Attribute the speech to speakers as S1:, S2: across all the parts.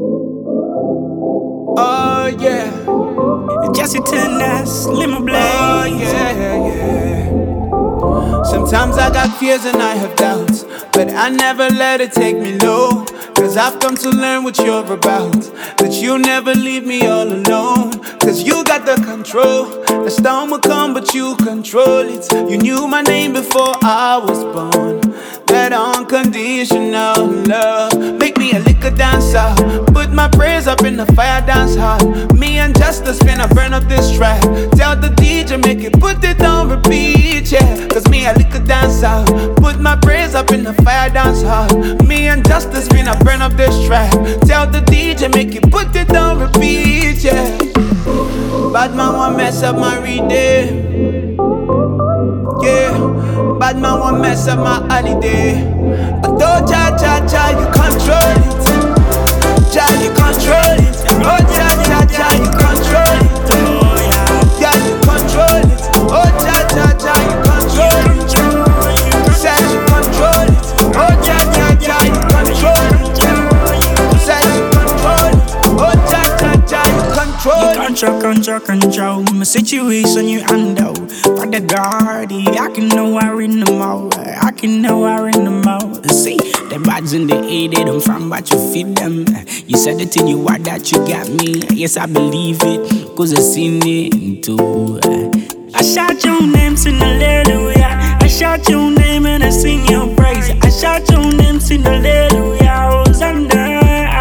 S1: Oh yeah,
S2: Jesse Tennis, Limo Blaze.
S1: oh yeah. Sometimes I got fears and I have doubts, but I never let it take me low. Cause I've come to learn what you're about, that you never leave me all alone. Cause you got the control. The storm will come but you control it. You knew my name before I was born. That unconditional love make me a liquor dancer. Put my prayers up in the fire dance hall. Me and Justice finna burn up this track. Tell the DJ make it put it on repeat, yeah. Cause me a liquor dancer. Put my prayers up in the fire dance hall. Me and Justice finna burn up this track. Tell the DJ make it put it on repeat, yeah. Bad man won't mess up my reading. Yeah, bad man won't mess up my holiday. But don't cha, you control it. Cha, you control it. Oh, cha, you control it. Yeah, you control it. Oh, cha, you control it. Say you control it. Oh, cha, you control it. Say you control it. Oh, cha, you control it.
S2: Control my situation you handle. For the dirty, I can know I in the mouth. I can know I in the mouth. See, the bads in the air, they don't from but you feed them. You said it in you are that you got me. Yes, I believe it, cause I seen it too. I shout your name, sing hallelujah. I shout your name and I sing your praise. I shout your name, sing hallelujah. Hosanna.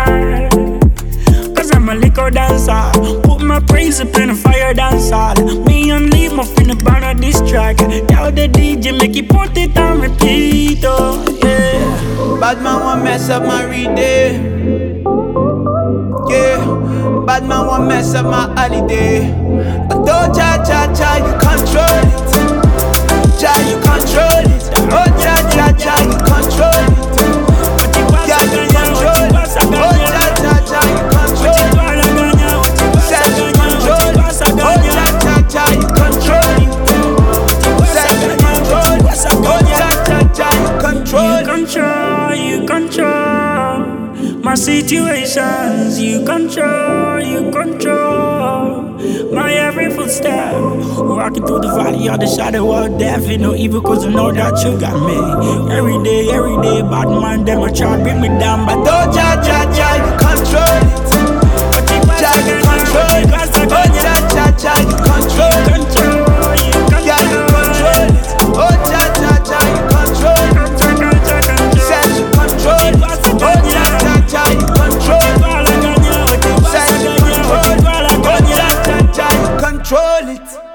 S2: Cause I'm a liquor dancer. Put my praise up in a fire dancer. Me and leave my finna burn on this track. Tell the DJ make it put it on repeat, oh yeah.
S1: Bad man won't mess up my reading. Yeah, bad man won't mess up my holiday. But don't cha, you control it. Cha, you control it. Oh, cha, you control it. Yeah, you control it. Oh, cha, you control it. Say you control it. Oh, cha, you control it. Say you control it. Oh, cha, you control it.
S2: My situations, you control my every footstep. Walking through the valley of the shadow of death, you know evil cause I know that you got me. Every day, bad man, them a try bring me down, but
S1: don't cha, you control it. Cha, you control it. Oh, cha, you control it. Yeah, you control it. Oh, cha, you control it. Say you control it. Oh, cha, you control it. Say you control it. Oh, cha, you control it.